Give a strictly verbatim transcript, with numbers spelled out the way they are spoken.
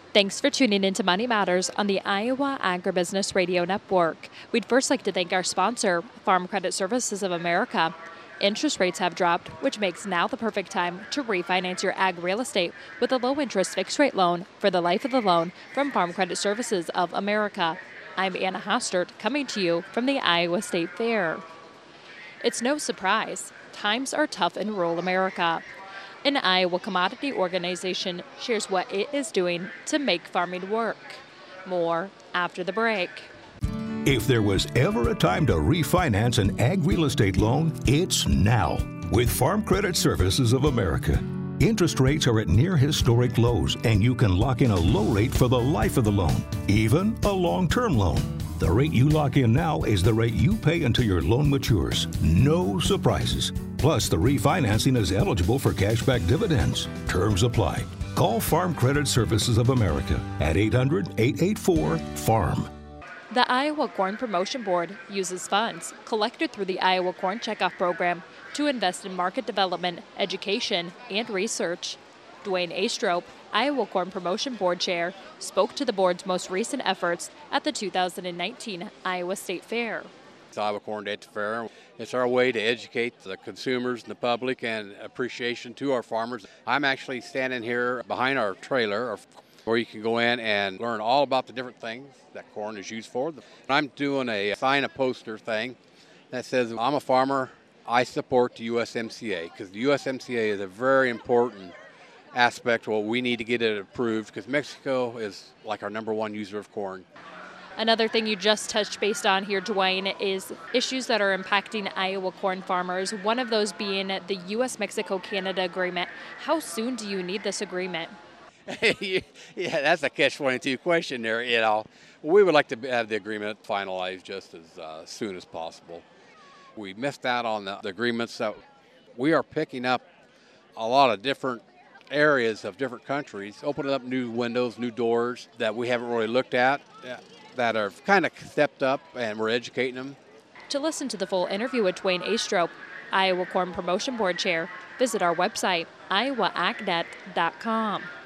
Thanks for tuning in to Money Matters on the Iowa Agribusiness Radio Network. We'd first like to thank our sponsor, Farm Credit Services of America. Interest rates have dropped, which makes now the perfect time to refinance your ag real estate with a low-interest fixed-rate loan for the life of the loan from Farm Credit Services of America. I'm Anna Hostert, coming to you from the Iowa State Fair. It's no surprise, times are tough in rural America. An Iowa commodity organization shares what it is doing to make farming work. More after the break. If there was ever a time to refinance an ag real estate loan, it's now with Farm Credit Services of America. Interest rates are at near historic lows, and you can lock in a low rate for the life of the loan, even a long-term loan. The rate you lock in now is the rate you pay until your loan matures. No surprises. Plus, the refinancing is eligible for cashback dividends. Terms apply. Call Farm Credit Services of America at eight hundred, eight eight four, farm. The Iowa Corn Promotion Board uses funds collected through the Iowa Corn Checkoff program to invest in market development, education, and research. Dwayne Astrop, Iowa Corn Promotion Board Chair, spoke to the board's most recent efforts at the two thousand nineteen Iowa State Fair. It's Iowa Corn Day Fair. It's our way to educate the consumers and the public and appreciation to our farmers. I'm actually standing here behind our trailer where you can go in and learn all about the different things that corn is used for. I'm doing a sign a poster thing that says, I'm a farmer, I support the U S M C A, because the U S M C A is a very important aspect. Well, we need to get it approved because Mexico is like our number one user of corn. Another thing you just touched based on here, Dwayne, is issues that are impacting Iowa corn farmers, one of those being the U S Mexico Canada agreement. How soon do you need this agreement? Yeah, that's a catch twenty-two question there. You know, we would like to have the agreement finalized just as uh, soon as possible. We missed out on the, the agreements that we are picking up a lot of different areas of different countries, opening up new windows, new doors that we haven't really looked at, that are kind of stepped up, and we're educating them. To listen to the full interview with Dwayne Astrop, Iowa Corn Promotion Board Chair, visit our website, iowa ag net dot com.